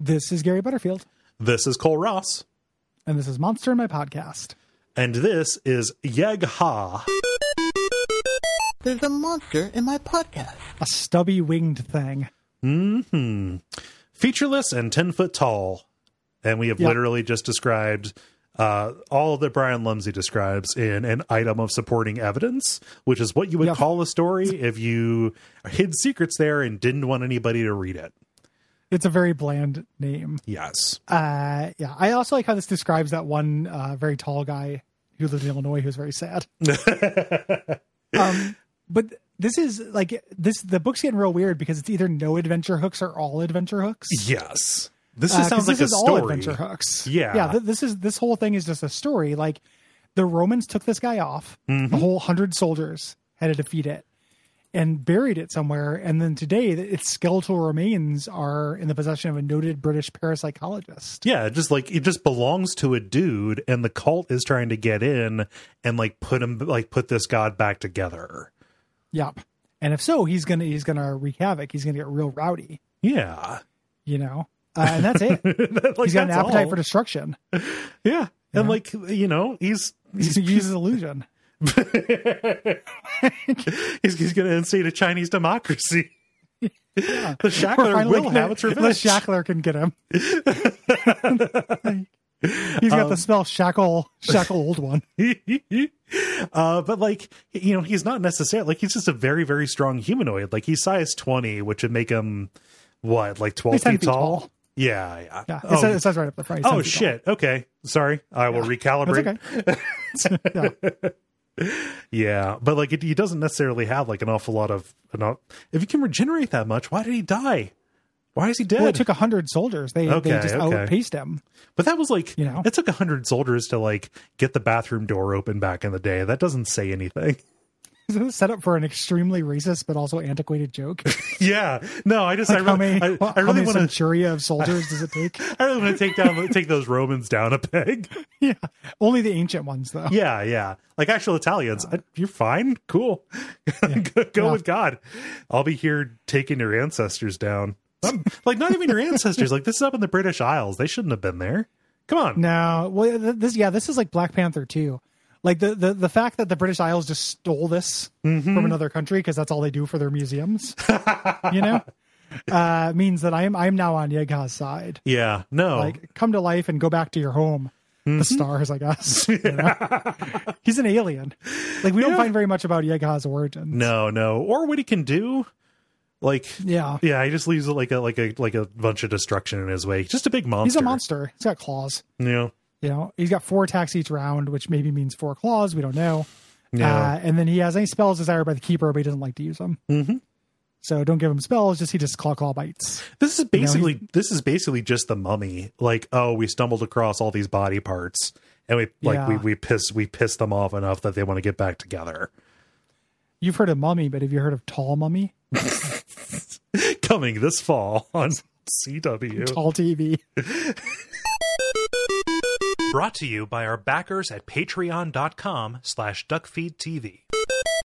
This is Gary Butterfield. This is Cole Ross. And this is Monster in My Podcast. And this is Yeg-Ha. There's a monster in my podcast. A stubby winged thing. Mm-hmm. Featureless and 10 foot tall. And we have literally just described all that Brian Lumsey describes in an item of supporting evidence, which is what you would call a story if you hid secrets there and didn't want anybody to read it. It's a very bland name. Yes. I also like how this describes that one very tall guy who lives in Illinois who's very sad. But this is the book's getting real weird because it's either no adventure hooks or all adventure hooks. Yes. This sounds like a story. All adventure hooks. Yeah. This whole thing is just a story. Like the Romans took this guy off, the whole 100 soldiers had to defeat it and buried it somewhere. And then today its skeletal remains are in the possession of a noted British parapsychologist. Yeah. It just belongs to a dude and the cult is trying to get in and put this god back together. Yep. And if so, he's gonna wreak havoc. He's gonna get real rowdy. Yeah. And that's it. He's got an appetite for destruction. Yeah. And he's uses illusion. he's going to instate a Chinese democracy. Yeah. The Shackler will have its revenge. The Shackler can get him. He's got the spell shackle old one. But he's not necessarily he's just a very, very strong humanoid. Like he's size 20, which would make him 12 feet tall? Yeah. It says right up the front. Oh shit. Tall. Okay. Sorry. I will recalibrate. That's okay. Yeah. But he doesn't necessarily have an awful lot of if you can regenerate that much, why did he die? Why is he dead? Well, it took 100 soldiers. They just outpaced him. But that was it took 100 soldiers to get the bathroom door open back in the day. That doesn't say anything. Is this set up for an extremely racist but also antiquated joke? Yeah. No, I really want to centuria of soldiers does it take? I really want to take those Romans down a peg. Yeah. Only the ancient ones though. Yeah. Like actual Italians. You're fine. Cool. Yeah. Go with God. I'll be here taking your ancestors down. Not even your ancestors. This is up in the British Isles. They shouldn't have been there. Come on. No. Well, this is like Black Panther too. The fact that the British Isles just stole this from another country because that's all they do for their museums, means that I'm now on Yeg-Ha's side. Yeah, no, come to life and go back to your home. The stars, I guess. He's an alien. We don't find very much about Yeg-Ha's origins. No, or what he can do. He just leaves like a bunch of destruction in his way. Just a big monster. He's a monster. He's got claws. Yeah. He's got 4 attacks each round, which maybe means 4 claws. We don't know. Yeah. And then he has any spells desired by the keeper, but he doesn't like to use them. Mm-hmm. So don't give him spells. He just claw bites. This is basically just the Mummy. We stumbled across all these body parts, and we pissed them off enough that they want to get back together. You've heard of Mummy, but have you heard of Tall Mummy? Coming this fall on CW. Tall TV. Brought to you by our backers at patreon.com/duckfeedtv.